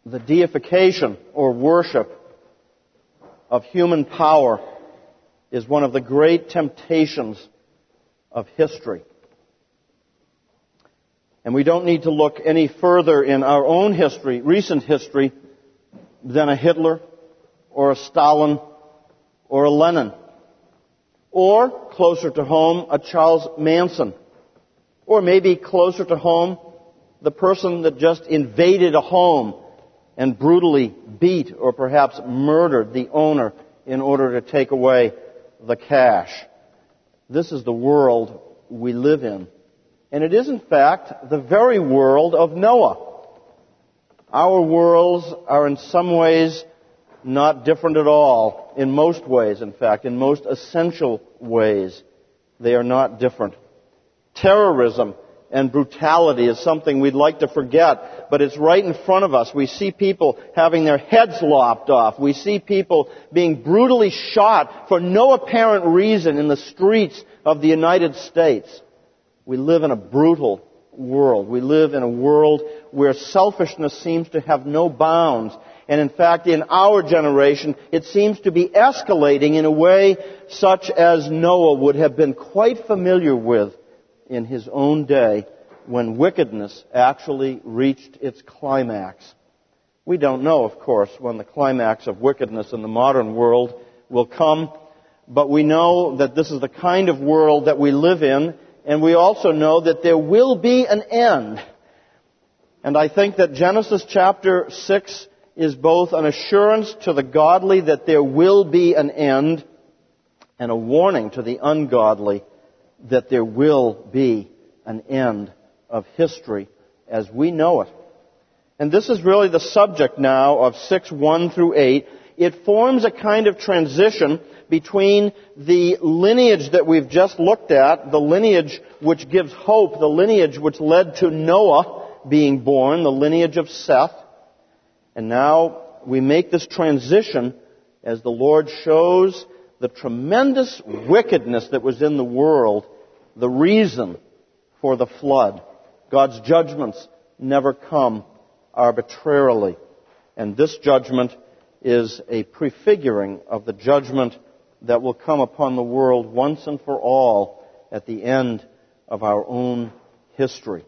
the deification or worship of human power is one of the great temptations of history. And we don't need to look any further in our own history, recent history, than a Hitler or a Stalin or a Lenin. Or, closer to home, a Charles Manson. Or maybe closer to home, the person that just invaded a home and brutally beat or perhaps murdered the owner in order to take away the cash. This is the world we live in. And it is, in fact, the very world of Noah. Our worlds are in some ways not different at all. In most ways, in fact, in most essential ways, they are not different. Terrorism and brutality is something we'd like to forget, but it's right in front of us. We see people having their heads lopped off. We see people being brutally shot for no apparent reason in the streets of the United States. We live in a brutal world. We live in a world where selfishness seems to have no bounds. And in fact, in our generation, it seems to be escalating in a way such as Noah would have been quite familiar with in his own day when wickedness actually reached its climax. We don't know, of course, when the climax of wickedness in the modern world will come, but we know that this is the kind of world that we live in, and we also know that there will be an end. And I think that Genesis chapter 6 is both an assurance to the godly that there will be an end and a warning to the ungodly that there will be an end of history as we know it. And this is really the subject now of 6:1 through 8. It forms a kind of transition between the lineage that we've just looked at, the lineage which gives hope, the lineage which led to Noah being born, the lineage of Seth. And now we make this transition as the Lord shows the tremendous wickedness that was in the world, the reason for the flood. God's judgments never come arbitrarily. And this judgment is a prefiguring of the judgment that will come upon the world once and for all at the end of our own history.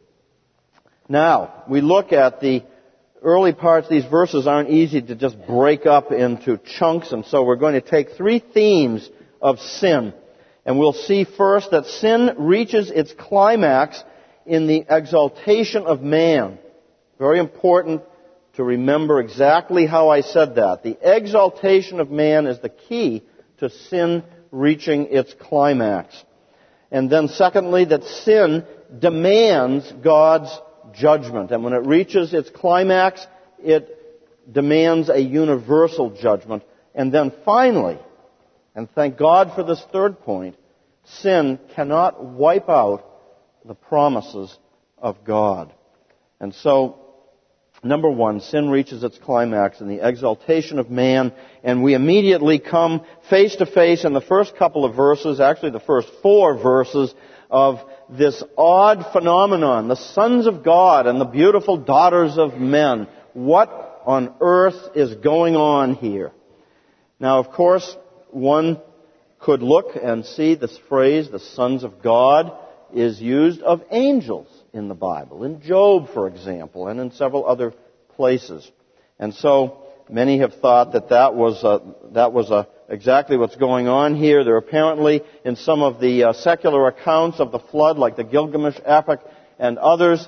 Now, we look at the early parts. These verses aren't easy to just break up into chunks, and so we're going to take three themes of sin. And we'll see first that sin reaches its climax in the exaltation of man. Very important to remember exactly how I said that. The exaltation of man is the key to sin reaching its climax. And then secondly, that sin demands God's judgment. And when it reaches its climax, it demands a universal judgment. And then finally, and thank God for this third point, sin cannot wipe out the promises of God. And so, number one, sin reaches its climax in the exaltation of man, and we immediately come face to face in the first couple of verses, actually the first 4 verses, of this odd phenomenon, the sons of God and the beautiful daughters of men. What on earth is going on here? Now, of course, one could look and see this phrase, the sons of God, is used of angels in the Bible, in Job, for example, and in several other places. And so many have thought that was exactly what's going on here. There apparently, in some of the secular accounts of the flood, like the Gilgamesh epic and others,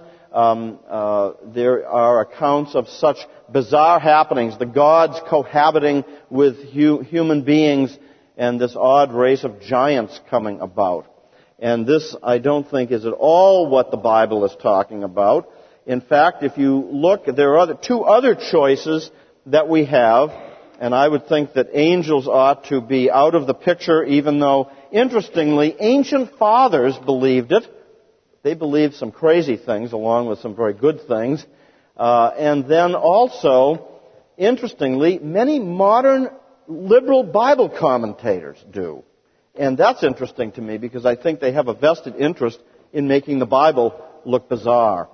there are accounts of such bizarre happenings, the gods cohabiting with human beings and this odd race of giants coming about. And this, I don't think, is at all what the Bible is talking about. In fact, if you look, there are two other choices that we have, and I would think that angels ought to be out of the picture, even though, interestingly, ancient fathers believed it. They believed some crazy things along with some very good things. And then also, interestingly, many modern liberal Bible commentators do. And that's interesting to me because I think they have a vested interest in making the Bible look bizarre.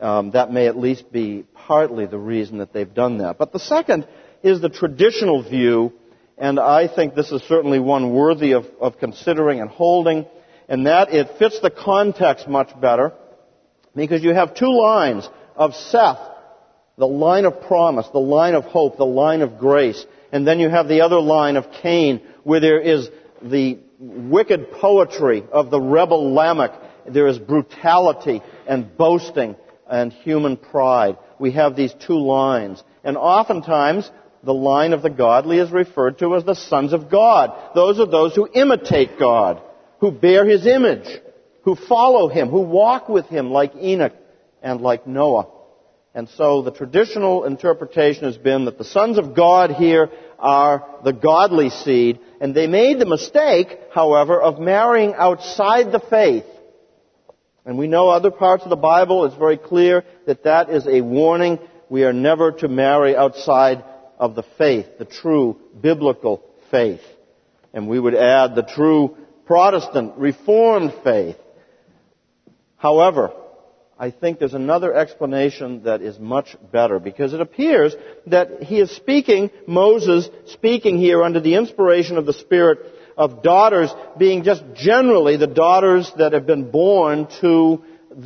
That may at least be partly the reason that they've done that. But the second is the traditional view, and I think this is certainly one worthy of considering and holding, and that it fits the context much better, because you have two lines of Seth, the line of promise, the line of hope, the line of grace, and then you have the other line of Cain, where there is the wicked poetry of the rebel Lamech. There is brutality and boasting and human pride. We have these two lines. And oftentimes, the line of the godly is referred to as the sons of God. Those are those who imitate God, who bear His image, who follow Him, who walk with Him like Enoch and like Noah. And so the traditional interpretation has been that the sons of God here are the godly seed, and they made the mistake, however, of marrying outside the faith. And we know other parts of the Bible, it's very clear that that is a warning. We are never to marry outside of the faith, the true biblical faith. And we would add the true Protestant, Reformed faith. However, I think there's another explanation that is much better, because it appears that he is speaking, Moses speaking here under the inspiration of the Spirit, of daughters being just generally the daughters that have been born to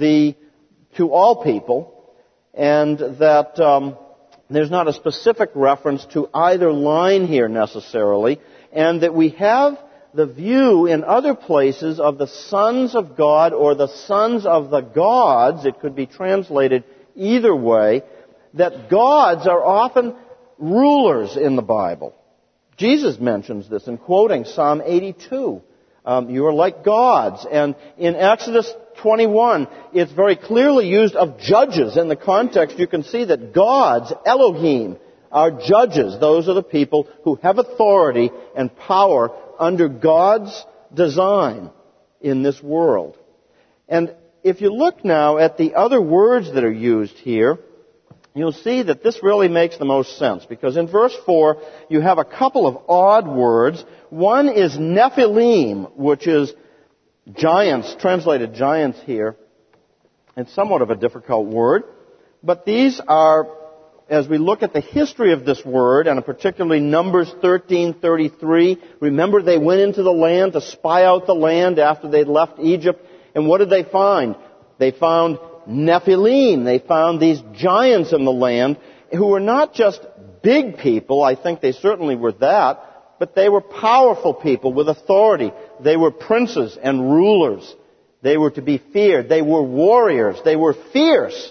all people, and that there's not a specific reference to either line here necessarily, and that we have the view in other places of the sons of God or the sons of the gods, it could be translated either way, that gods are often rulers in the Bible. Jesus mentions this in quoting Psalm 82. You are like gods. And in Exodus 21, it's very clearly used of judges. In the context, you can see that gods, Elohim, are judges. Those are the people who have authority and power under God's design in this world. And if you look now at the other words that are used here, you'll see that this really makes the most sense, because in verse 4 you have a couple of odd words. One is Nephilim, which is giants, translated giants here. It's somewhat of a difficult word, but these are, as we look at the history of this word, and particularly Numbers 13:33, remember they went into the land to spy out the land after they'd left Egypt, and what did they find? They found Nephilim. They found these giants in the land who were not just big people, I think they certainly were that, but they were powerful people with authority. They were princes and rulers. They were to be feared. They were warriors. They were fierce.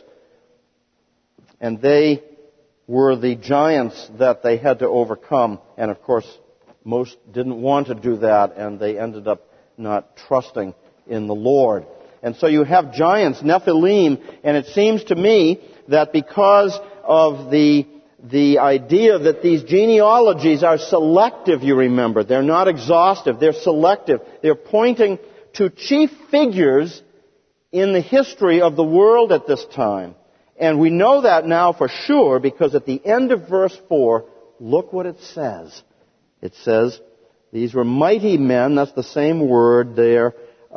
And they were the giants that they had to overcome. And of course, most didn't want to do that, and they ended up not trusting in the Lord. And so you have giants, Nephilim, and it seems to me that because of the idea that these genealogies are selective, you remember. They're not exhaustive, they're selective. They're pointing to chief figures in the history of the world at this time. And we know that now for sure, because at the end of verse 4, look what it says. It says, these were mighty men, that's the same word there,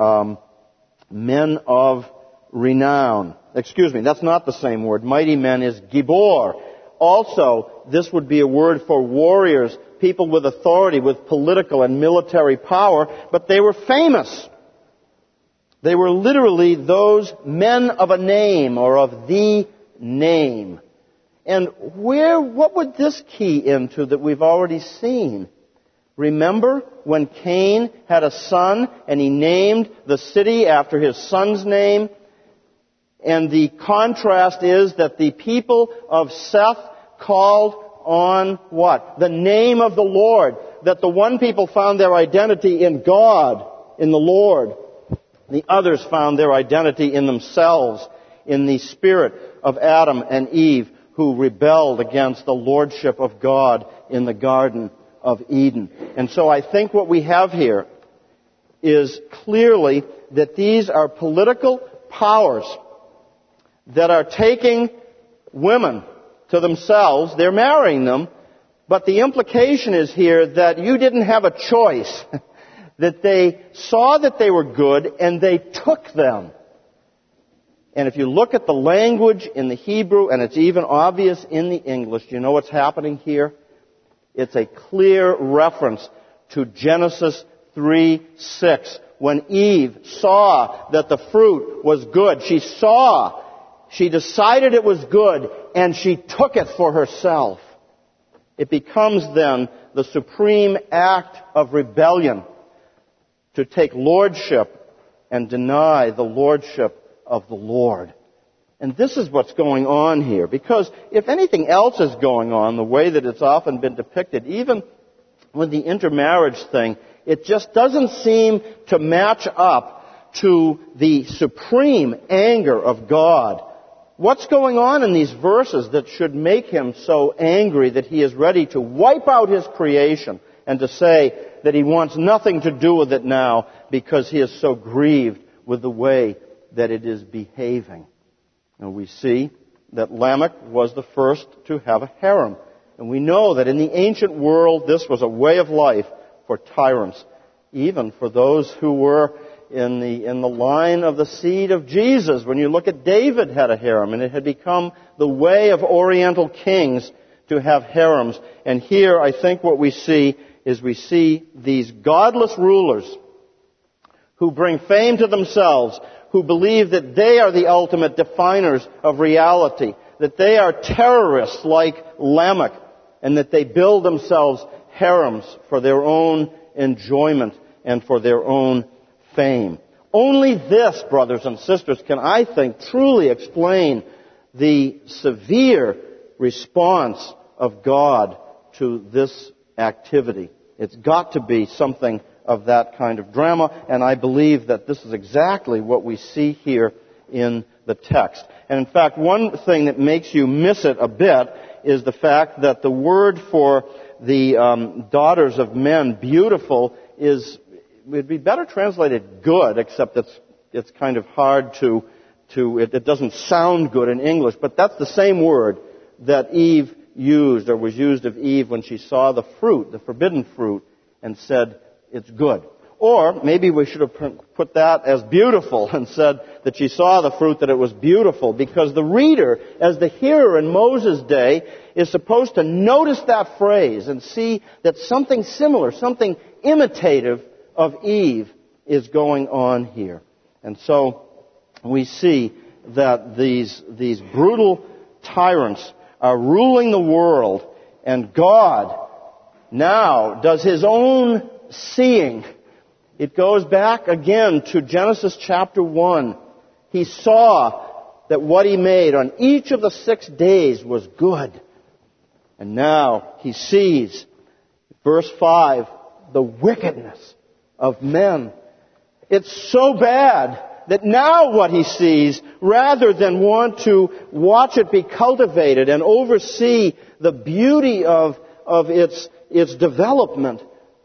men of renown. Excuse me, that's not the same word. Mighty men is Gibor. Also, this would be a word for warriors, people with authority, with political and military power, but they were famous. They were literally those men of a name, or of the name. And what would this key into that we've already seen? Remember when Cain had a son and he named the city after his son's name? And the contrast is that the people of Seth called on what? The name of the Lord. That the one people found their identity in God, in the Lord. The others found their identity in themselves, in the spirit of Adam and Eve, who rebelled against the lordship of God in the Garden of Eden. And so I think what we have here is clearly that these are political powers that are taking women to themselves. They're marrying them, but the implication is here that you didn't have a choice. That they saw that they were good and they took them. And if you look at the language in the Hebrew, and it's even obvious in the English, you know what's happening here? It's a clear reference to Genesis 3:6. When Eve saw that the fruit was good, she decided it was good, and she took it for herself. It becomes then the supreme act of rebellion to take lordship and deny the lordship of the Lord. And this is what's going on here, because if anything else is going on, the way that it's often been depicted, even with the intermarriage thing, it just doesn't seem to match up to the supreme anger of God. What's going on in these verses that should make him so angry that he is ready to wipe out his creation and to say that he wants nothing to do with it now because he is so grieved with the way that it is behaving? And we see that Lamech was the first to have a harem. And we know that in the ancient world, this was a way of life for tyrants, even for those who were in the line of the seed of Jesus. When you look at David had a harem, and it had become the way of Oriental kings to have harems. And here I think what we see is we see these godless rulers who bring fame to themselves, who believe that they are the ultimate definers of reality, that they are terrorists like Lamech, and that they build themselves harems for their own enjoyment and for their own fame. Only this, brothers and sisters, can, I think, truly explain the severe response of God to this activity. It's got to be something of that kind of drama, and I believe that this is exactly what we see here in the text. And in fact, one thing that makes you miss it a bit is the fact that the word for the daughters of men, beautiful, would be better translated good, except it's kind of hard it doesn't sound good in English, but that's the same word that Eve used, or was used of Eve when she saw the fruit, the forbidden fruit, and said, it's good. Or maybe we should have put that as beautiful and said that she saw the fruit, that it was beautiful, because the reader, as the hearer in Moses' day, is supposed to notice that phrase and see that something similar, something imitative of Eve is going on here. And so we see that these brutal tyrants are ruling the world, and God now does his own seeing. It goes back again to Genesis chapter 1. He saw that what he made on each of the 6 days was good. And now he sees, verse 5, the wickedness of men. It's so bad that now what he sees, rather than want to watch it be cultivated and oversee the beauty of its development,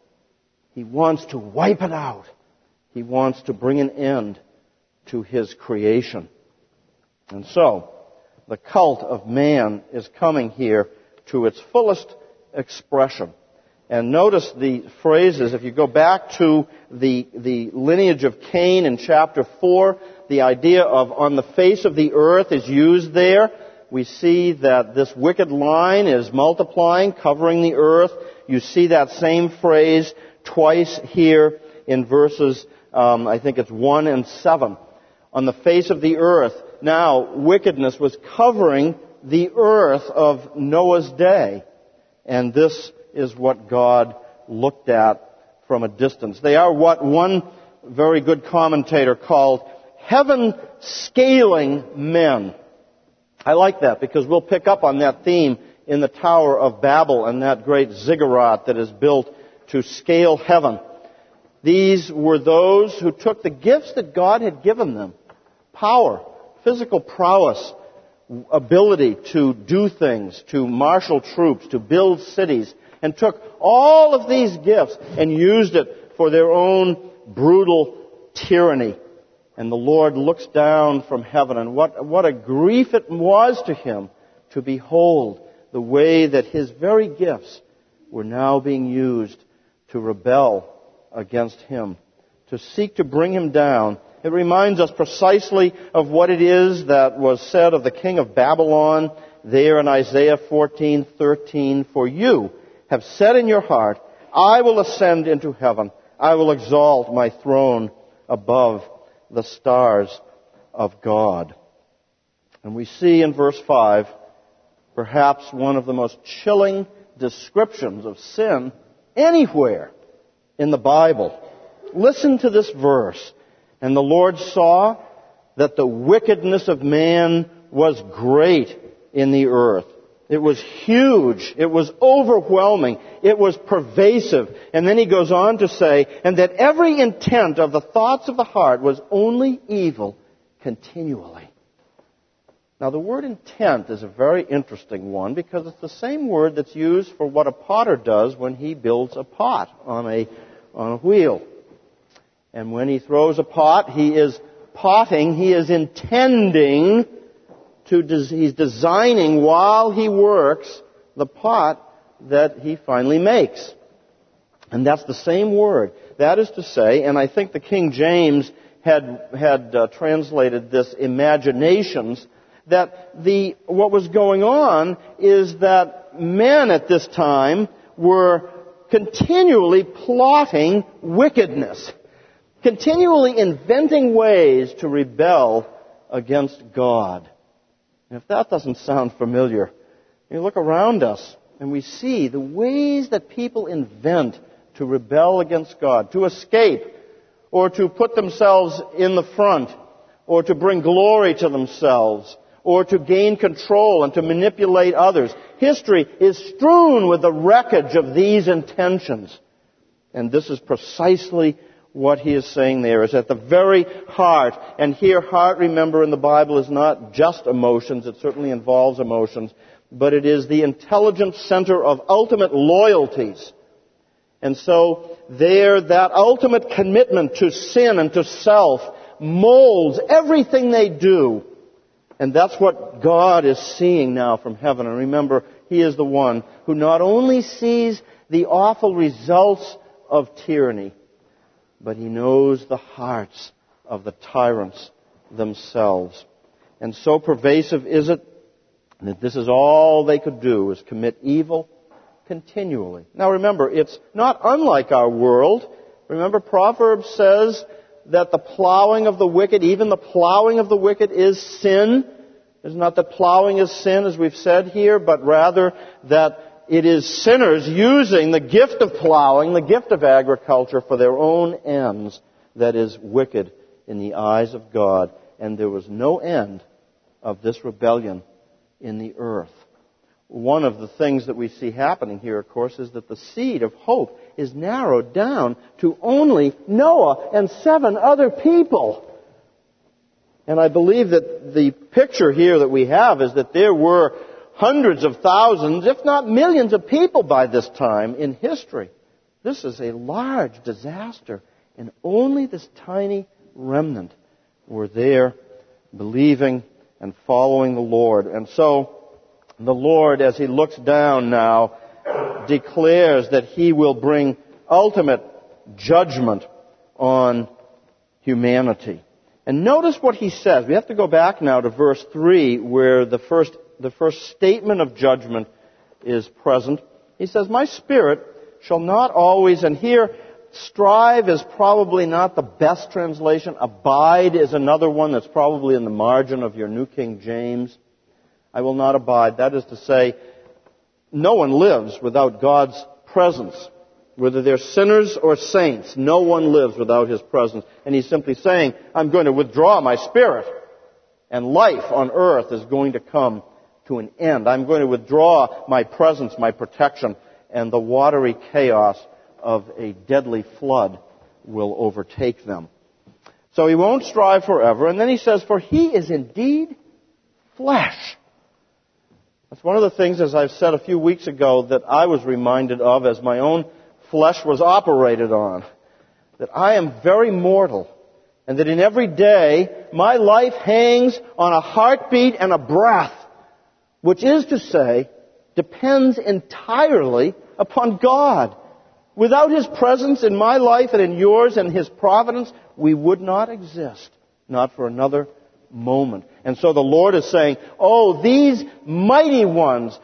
he wants to wipe it out. He wants to bring an end to his creation. And so, the cult of man is coming here to its fullest expression. And notice the phrases. If you go back to the lineage of Cain in chapter 4, the idea of on the face of the earth is used there. We see that this wicked line is multiplying, covering the earth. You see that same phrase twice here in verses, I think it's 1 and 7. On the face of the earth. Now, wickedness was covering the earth of Noah's day. And this is what God looked at from a distance. They are what one very good commentator called heaven-scaling men. I like that because we'll pick up on that theme in the Tower of Babel and that great ziggurat that is built to scale heaven. These were those who took the gifts that God had given them, power, physical prowess, ability to do things, to marshal troops, to build cities, and took all of these gifts and used it for their own brutal tyranny. And the Lord looks down from heaven, and what a grief it was to him to behold the way that his very gifts were now being used to rebel against him, to seek to bring him down It reminds us precisely of what it is that was said of the king of Babylon there in Isaiah 14:13. For you have said in your heart, I will ascend into heaven. I will exalt my throne above the stars of God. And we see in verse 5 perhaps one of the most chilling descriptions of sin anywhere in the Bible. Listen to this verse. And the Lord saw that the wickedness of man was great in the earth. It was huge. It was overwhelming. It was pervasive. And then he goes on to say, and that every intent of the thoughts of the heart was only evil continually. Now the word intent is a very interesting one because it's the same word that's used for what a potter does when he builds a pot on a wheel. And when he throws a pot, he is potting, he is intending he's designing while he works the pot that he finally makes. And that's the same word. That is to say, and I think the King James had translated this imaginations, that what was going on is that men at this time were continually plotting wickedness, continually inventing ways to rebel against God. And if that doesn't sound familiar, you look around us and we see the ways that people invent to rebel against God, to escape, or to put themselves in the front, or to bring glory to themselves, or to gain control and to manipulate others. History is strewn with the wreckage of these intentions. And this is precisely what he is saying there, is at the very heart. And here, heart, remember, in the Bible is not just emotions. It certainly involves emotions. But it is the intelligent center of ultimate loyalties. And so there, that ultimate commitment to sin and to self molds everything they do. And that's what God is seeing now from heaven. And remember, he is the one who not only sees the awful results of tyranny, but he knows the hearts of the tyrants themselves. And so pervasive is it that this is all they could do, is commit evil continually. Now remember, it's not unlike our world. Remember, Proverbs says that the plowing of the wicked, even the plowing of the wicked, is sin. It's not that plowing is sin, as we've said here, but rather that it is sinners using the gift of plowing, the gift of agriculture, for their own ends that is wicked in the eyes of God. And there was no end of this rebellion in the earth. One of the things that we see happening here, of course, is that the seed of hope is narrowed down to only Noah and 7 other people. And I believe that the picture here that we have is that there were hundreds of thousands, if not millions of people by this time in history. This is a large disaster, and only this tiny remnant were there believing and following the Lord. And so the Lord, as he looks down now, declares that he will bring ultimate judgment on humanity. And notice what he says. We have to go back now to verse 3, where the first statement of judgment is present. He says, my spirit shall not always, and here, strive is probably not the best translation. Abide is another one that's probably in the margin of your New King James. I will not abide. That is to say, no one lives without God's presence. Whether they're sinners or saints, no one lives without his presence. And he's simply saying, I'm going to withdraw my spirit, and life on earth is going to come to an end. I'm going to withdraw my presence, my protection, and the watery chaos of a deadly flood will overtake them. So he won't strive forever. And then he says, for he is indeed flesh. That's one of the things, as I've said a few weeks ago, that I was reminded of as my own flesh was operated on. That I am very mortal. And that in every day, my life hangs on a heartbeat and a breath. Which is to say, depends entirely upon God. Without His presence in my life and in yours and His providence, we would not exist, not for another moment. And so the Lord is saying, oh, these mighty ones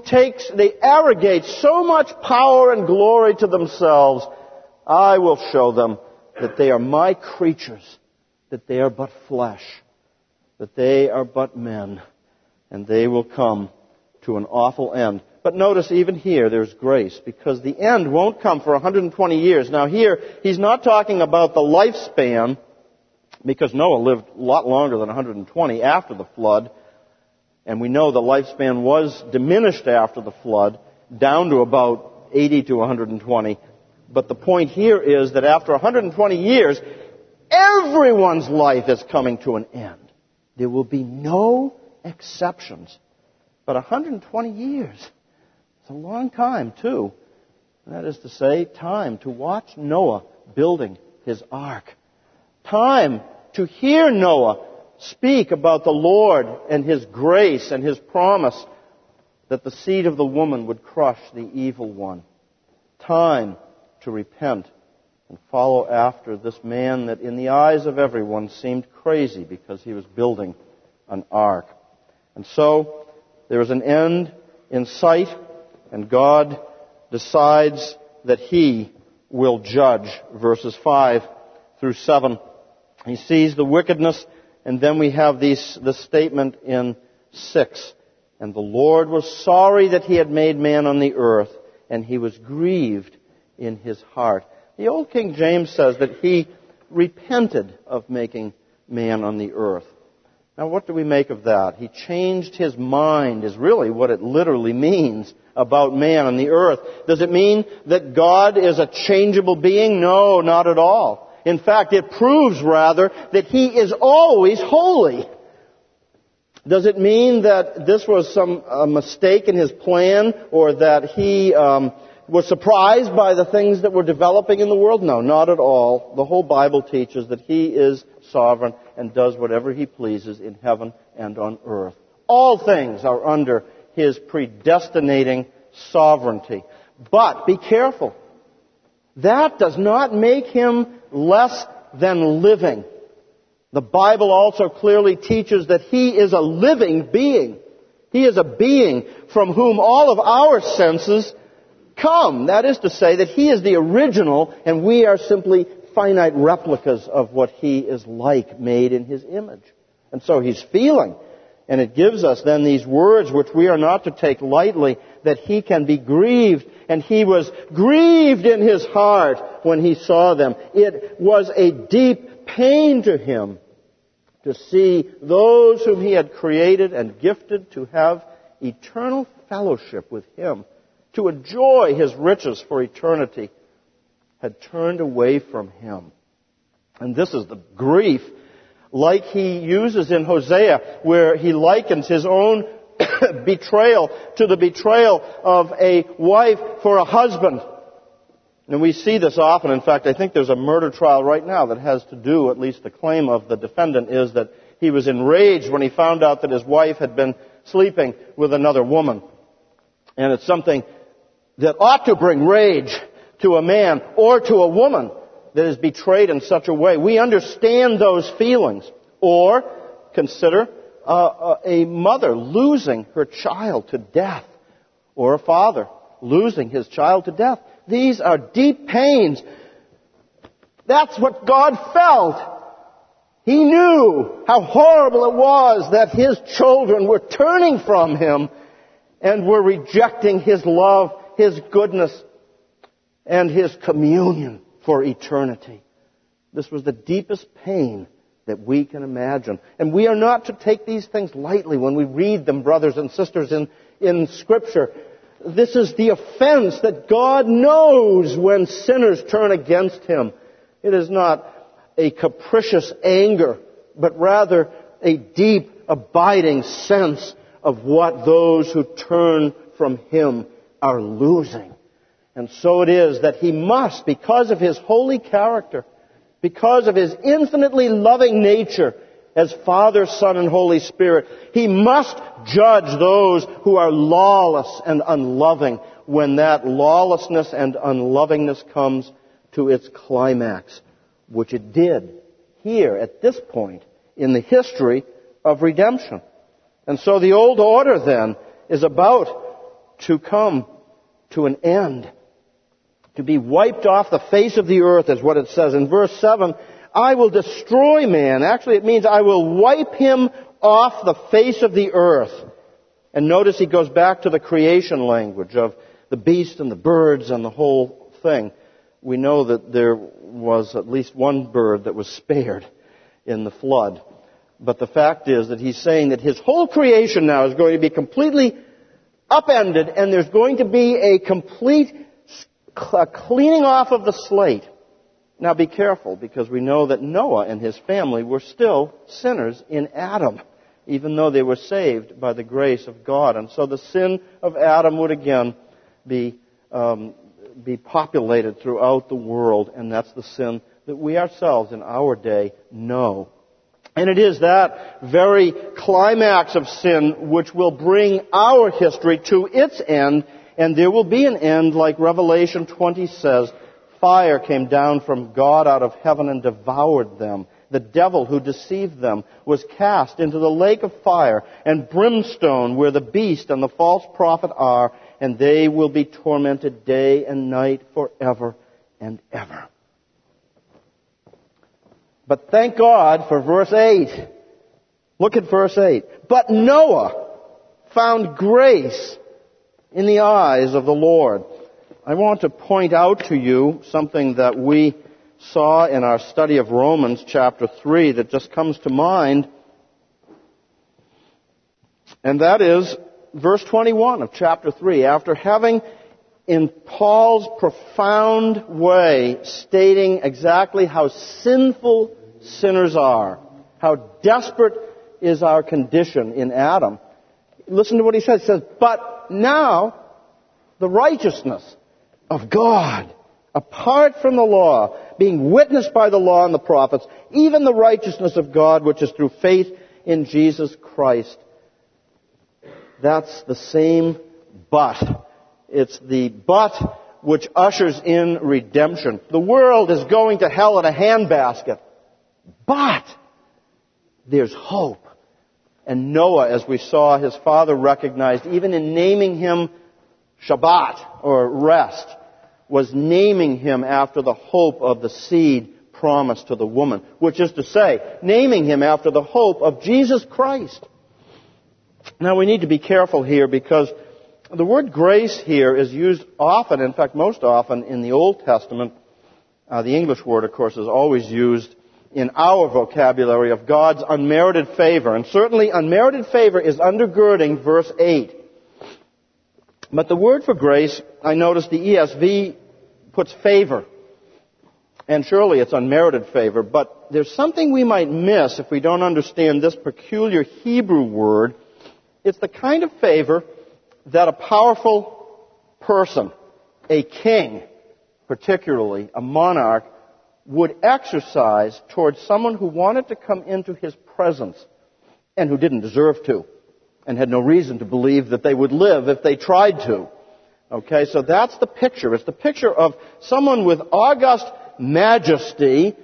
they arrogate so much power and glory to themselves, I will show them that they are my creatures, that they are but flesh, that they are but men, and they will come to an awful end. But notice even here there's grace, because the end won't come for 120 years. Now here, he's not talking about the lifespan, because Noah lived a lot longer than 120 after the flood, and we know the lifespan was diminished after the flood, down to about 80 to 120. But the point here is that after 120 years, everyone's life is coming to an end. There will be no exceptions. But 120 years, it's a long time too. That is to say, time to watch Noah building his ark. Time to hear Noah speak about the Lord and His grace and His promise that the seed of the woman would crush the evil one. Time to repent and follow after this man that in the eyes of everyone seemed crazy because he was building an ark. And so there is an end in sight, and God decides that He will judge. Verses 5 through 7. He sees the wickedness, and then we have this statement in 6. And the Lord was sorry that He had made man on the earth, and He was grieved in His heart. The old King James says that He repented of making man on the earth. Now what do we make of that? He changed His mind is really what it literally means about man on the earth. Does it mean that God is a changeable being? No, not at all. In fact, it proves rather that He is always holy. Does it mean that this was some mistake in His plan, or that He was surprised by the things that were developing in the world? No, not at all. The whole Bible teaches that He is sovereign and does whatever He pleases in heaven and on earth. All things are under His predestinating sovereignty. But be careful. That does not make Him less than living. The Bible also clearly teaches that He is a living being. He is a being from whom all of our senses come. That is to say that He is the original and we are simply finite replicas of what He is like, made in His image. And so He's feeling. And it gives us then these words which we are not to take lightly, that He can be grieved. And He was grieved in His heart when He saw them. It was a deep pain to Him to see those whom He had created and gifted to have eternal fellowship with Him, to enjoy His riches for eternity, had turned away from Him. And this is the grief like He uses in Hosea, where He likens His own betrayal to the betrayal of a wife for a husband. And we see this often. In fact, I think there's a murder trial right now that has to do, at least the claim of the defendant is that he was enraged when he found out that his wife had been sleeping with another woman. And it's something that ought to bring rage to a man or to a woman that is betrayed in such a way. We understand those feelings. Or consider a mother losing her child to death, or a father losing his child to death. These are deep pains. That's what God felt. He knew how horrible it was that His children were turning from Him and were rejecting His love, His goodness, and His communion for eternity. This was the deepest pain that we can imagine. And we are not to take these things lightly when we read them, brothers and sisters, in Scripture. This is the offense that God knows when sinners turn against Him. It is not a capricious anger, but rather a deep, abiding sense of what those who turn from Him are losing. And so it is that He must, because of His holy character, because of His infinitely loving nature, as Father, Son, and Holy Spirit. He must judge those who are lawless and unloving when that lawlessness and unlovingness comes to its climax, which it did here at this point in the history of redemption. And so the old order then is about to come to an end, to be wiped off the face of the earth, is what it says in verse 7. I will destroy man. Actually, it means I will wipe him off the face of the earth. And notice he goes back to the creation language of the beast and the birds and the whole thing. We know that there was at least one bird that was spared in the flood. But the fact is that he's saying that his whole creation now is going to be completely upended, and there's going to be a complete cleaning off of the slate. Now be careful, because we know that Noah and his family were still sinners in Adam, even though they were saved by the grace of God. And so the sin of Adam would again be populated throughout the world, and that's the sin that we ourselves in our day know. And it is that very climax of sin which will bring our history to its end, and there will be an end, like Revelation 20 says. Fire came down from God out of heaven and devoured them. The devil who deceived them was cast into the lake of fire and brimstone, where the beast and the false prophet are, and they will be tormented day and night forever and ever. But thank God for verse 8. Look at verse 8. But Noah found grace in the eyes of the Lord. I want to point out to you something that we saw in our study of Romans chapter 3 that just comes to mind. And that is verse 21 of chapter 3. After having, in Paul's profound way, stating exactly how sinful sinners are, how desperate is our condition in Adam. Listen to what he says. He says, but now the righteousness of God, apart from the law, being witnessed by the law and the prophets, even the righteousness of God, which is through faith in Jesus Christ. That's the same but. It's the but which ushers in redemption. The world is going to hell in a handbasket. But there's hope. And Noah, as we saw, his father recognized, even in naming him Shabbat, or rest, was naming him after the hope of the seed promised to the woman, which is to say, naming him after the hope of Jesus Christ. Now we need to be careful here, because the word grace here is used often, in fact most often in the Old Testament. The English word, of course, is always used in our vocabulary of God's unmerited favor. And certainly unmerited favor is undergirding verse 8. But the word for grace, I noticed the ESV puts favor. And surely it's unmerited favor. But there's something we might miss if we don't understand this peculiar Hebrew word. It's the kind of favor that a powerful person, a king, particularly a monarch, would exercise towards someone who wanted to come into his presence and who didn't deserve to and had no reason to believe that they would live if they tried to. Okay, so that's the picture. It's the picture of someone with august majesty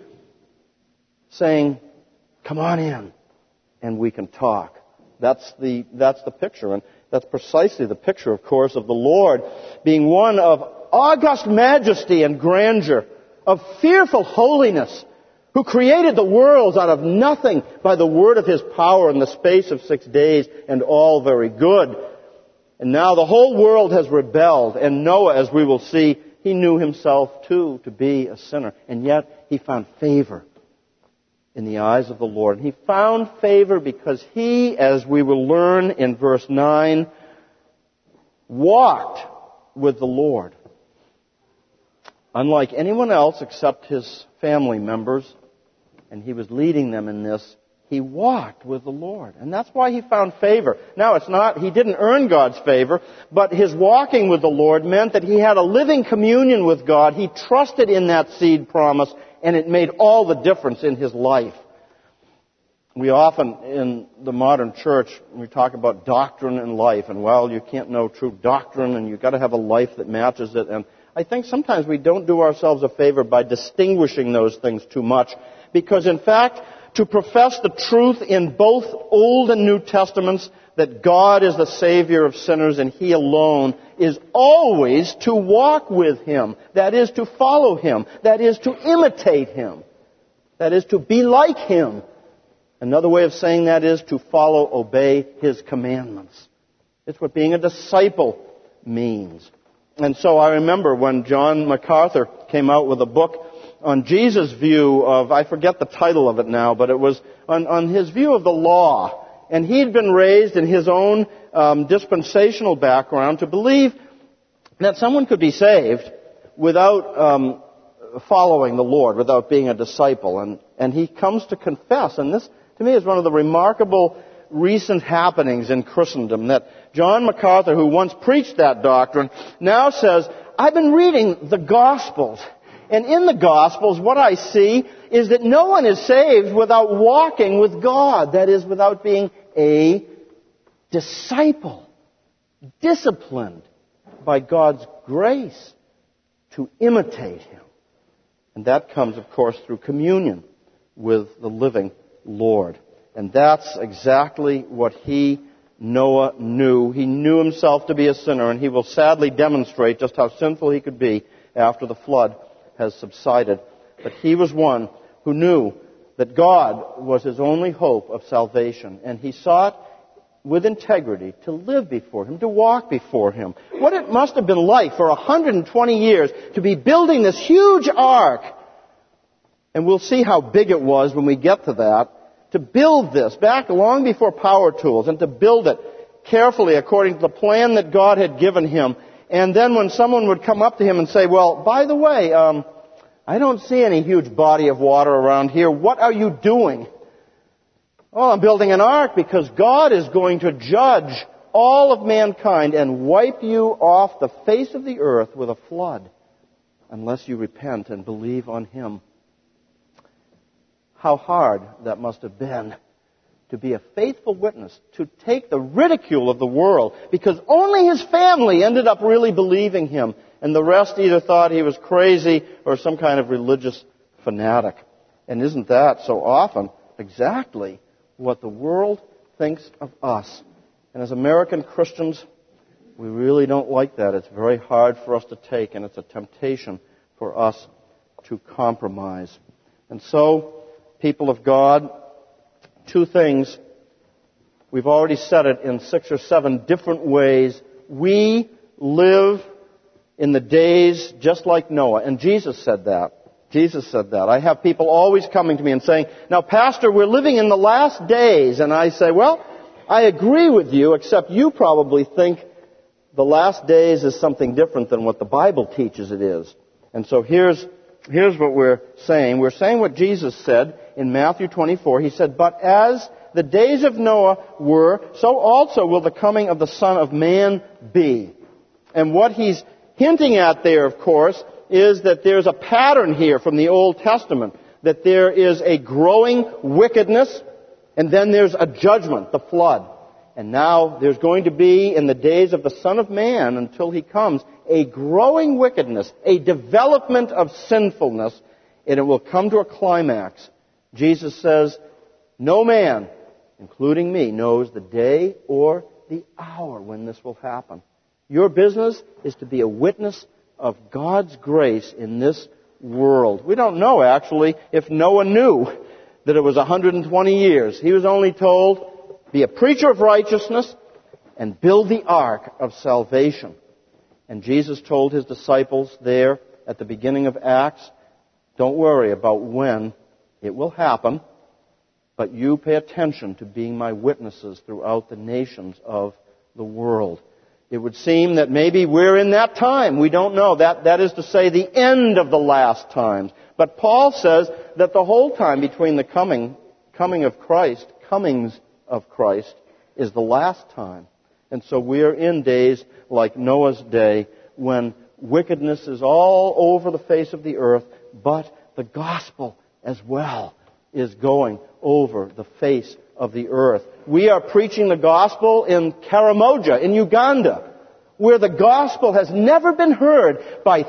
saying, come on in and we can talk. That's the picture. And that's precisely the picture, of course, of the Lord being one of august majesty and grandeur, of fearful holiness, who created the worlds out of nothing by the word of his power in the space of 6 days, and all very good. And now the whole world has rebelled, and Noah, as we will see, he knew himself too to be a sinner, and yet he found favor in the eyes of the Lord. And he found favor because he, as we will learn in verse 9, walked with the Lord. Unlike anyone else except his family members, and he was leading them in this, he walked with the Lord. And that's why he found favor. Now, he didn't earn God's favor, but his walking with the Lord meant that he had a living communion with God. He trusted in that seed promise, and it made all the difference in his life. We often, in the modern church, we talk about doctrine and life, and well, you can't know true doctrine, and you've got to have a life that matches it. And I think sometimes we don't do ourselves a favor by distinguishing those things too much, because in fact, to profess the truth in both Old and New Testaments, that God is the Savior of sinners and He alone, is always to walk with Him. That is, to follow Him. That is, to imitate Him. That is, to be like Him. Another way of saying that is to follow, obey His commandments. It's what being a disciple means. And so I remember when John MacArthur came out with a book on Jesus' view of, I forget the title of it now, but it was on his view of the law. And he'd been raised in his own dispensational background to believe that someone could be saved without following the Lord, without being a disciple. And he comes to confess, and this to me is one of the remarkable recent happenings in Christendom, that John MacArthur, who once preached that doctrine, now says, I've been reading the Gospels. And in the Gospels, what I see is that no one is saved without walking with God. That is, without being a disciple, disciplined by God's grace to imitate Him. And that comes, of course, through communion with the living Lord. And that's exactly what Noah knew. He knew himself to be a sinner, and he will sadly demonstrate just how sinful he could be after the flood has subsided. But he was one who knew that God was his only hope of salvation, and he sought with integrity to live before Him, to walk before Him. What it must have been like for 120 years to be building this huge ark, and we'll see how big it was when we get to that, to build this back long before power tools, and to build it carefully according to the plan that God had given him. And then when someone would come up to him and say, well, by the way, I don't see any huge body of water around here. What are you doing? Oh, I'm building an ark because God is going to judge all of mankind and wipe you off the face of the earth with a flood unless you repent and believe on Him. How hard that must have been to be a faithful witness, to take the ridicule of the world, because only his family ended up really believing him, and the rest either thought he was crazy or some kind of religious fanatic. And isn't that so often exactly what the world thinks of us? And as American Christians, we really don't like that. It's very hard for us to take, and it's a temptation for us to compromise. And so, people of God, two things. We've already said it in 6 or 7 different ways. We live in the days just like Noah. And Jesus said that. Jesus said that. I have people always coming to me and saying, now, Pastor, we're living in the last days. And I say, well, I agree with you, except you probably think the last days is something different than what the Bible teaches it is. And so here's what we're saying. We're saying what Jesus said in Matthew 24. He said, but as the days of Noah were, so also will the coming of the Son of Man be. And what he's hinting at there, of course, is that there's a pattern here from the Old Testament, that there is a growing wickedness, and then there's a judgment, the flood. And now there's going to be, in the days of the Son of Man, until He comes, a growing wickedness, a development of sinfulness, and it will come to a climax. Jesus says, no man, including me, knows the day or the hour when this will happen. Your business is to be a witness of God's grace in this world. We don't know, actually, if Noah knew that it was 120 years. He was only told, be a preacher of righteousness and build the ark of salvation. And Jesus told His disciples there at the beginning of Acts, don't worry about when it will happen, but you pay attention to being my witnesses throughout the nations of the world. It would seem that maybe we're in that time. We don't know. That is to say, the end of the last times. But Paul says that the whole time between the comings of Christ, is the last time. And so we're in days like Noah's day, when wickedness is all over the face of the earth, but the gospel as well is going over the face of the earth. We are preaching the gospel in Karamoja, in Uganda, where the gospel has never been heard by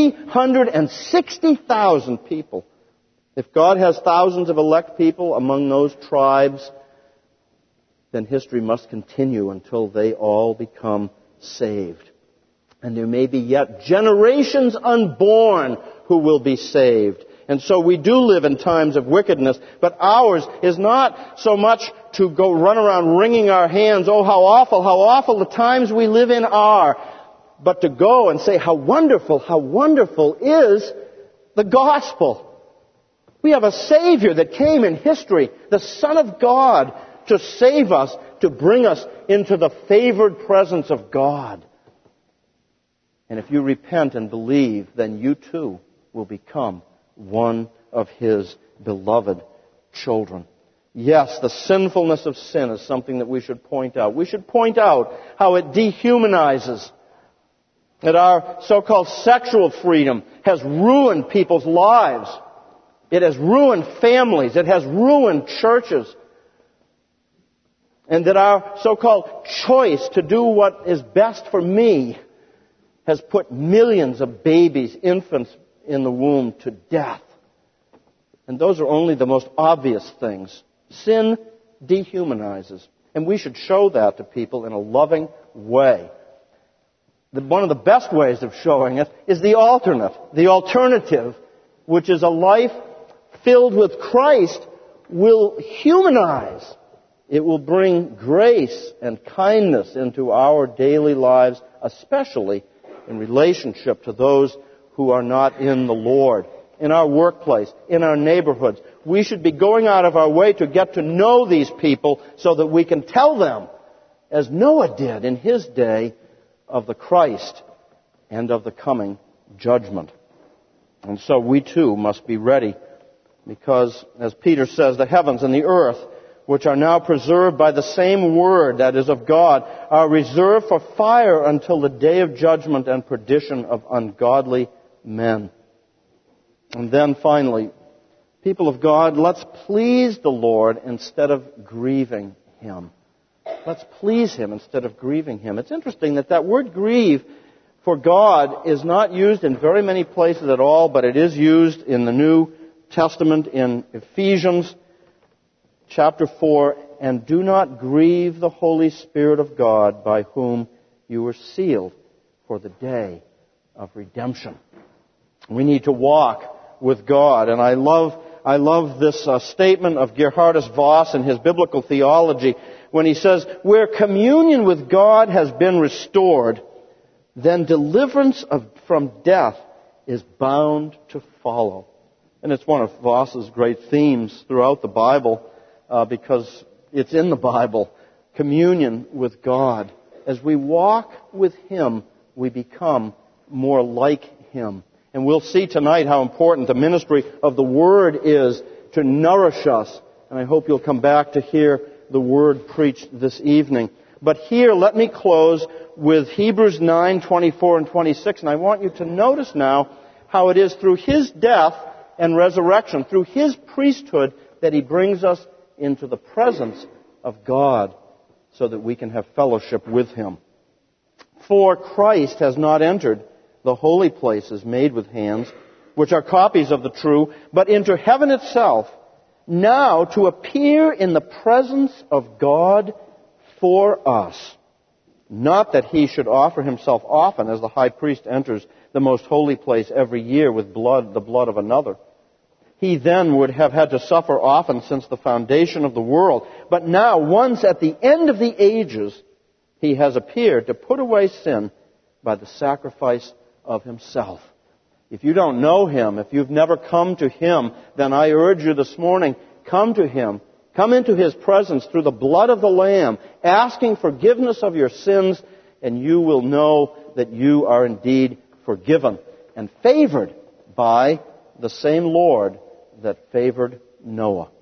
360,000 people. If God has thousands of elect people among those tribes, then history must continue until they all become saved. And there may be yet generations unborn who will be saved. And so we do live in times of wickedness, but ours is not so much to go run around wringing our hands, oh, how awful the times we live in are, but to go and say how wonderful is the gospel. We have a Savior that came in history, the Son of God, to save us, to bring us into the favored presence of God. And if you repent and believe, then you too will become one of His beloved children. Yes, the sinfulness of sin is something that we should point out. We should point out how it dehumanizes, that our so-called sexual freedom has ruined people's lives. It has ruined families. It has ruined churches. And that our so-called choice to do what is best for me has put millions of babies, infants in the womb to death. And those are only the most obvious things. Sin dehumanizes. And we should show that to people in a loving way. One of the best ways of showing it is the alternative, which is a life filled with Christ, will humanize. It will bring grace and kindness into our daily lives, especially in relationship to those who are not in the Lord. In our workplace, in our neighborhoods, we should be going out of our way to get to know these people so that we can tell them, as Noah did in his day, of the Christ and of the coming judgment. And so we too must be ready, because, as Peter says, the heavens and the earth, which are now preserved by the same word, that is of God, are reserved for fire until the day of judgment and perdition of ungodly men. And then finally, people of God, let's please the Lord instead of grieving Him. Let's please Him instead of grieving Him. It's interesting that word grieve for God is not used in very many places at all, but it is used in the New Testament in Ephesians chapter 4, and do not grieve the Holy Spirit of God, by whom you were sealed for the day of redemption. We need to walk with God, and I love this statement of Geerhardus Vos in his biblical theology when he says, where communion with God has been restored, then deliverance from death is bound to follow. And it's one of Vos's great themes throughout the Bible, because it's in the Bible, communion with God. As we walk with Him, we become more like Him. And we'll see tonight how important the ministry of the Word is to nourish us. And I hope you'll come back to hear the Word preached this evening. But here, let me close with Hebrews 9:24 and 26. And I want you to notice now how it is through His death and resurrection, through His priesthood, that He brings us into the presence of God so that we can have fellowship with Him. For Christ has not entered the holy places made with hands, which are copies of the true, but into heaven itself, now to appear in the presence of God for us. Not that He should offer Himself often, as the high priest enters the most holy place every year with the blood of another. He then would have had to suffer often since the foundation of the world. But now, once at the end of the ages, He has appeared to put away sin by the sacrifice of Himself. If you don't know Him, if you've never come to Him, then I urge you this morning, come to Him. Come into His presence through the blood of the Lamb, asking forgiveness of your sins, and you will know that you are indeed forgiven and favored by the same Lord that favored Noah.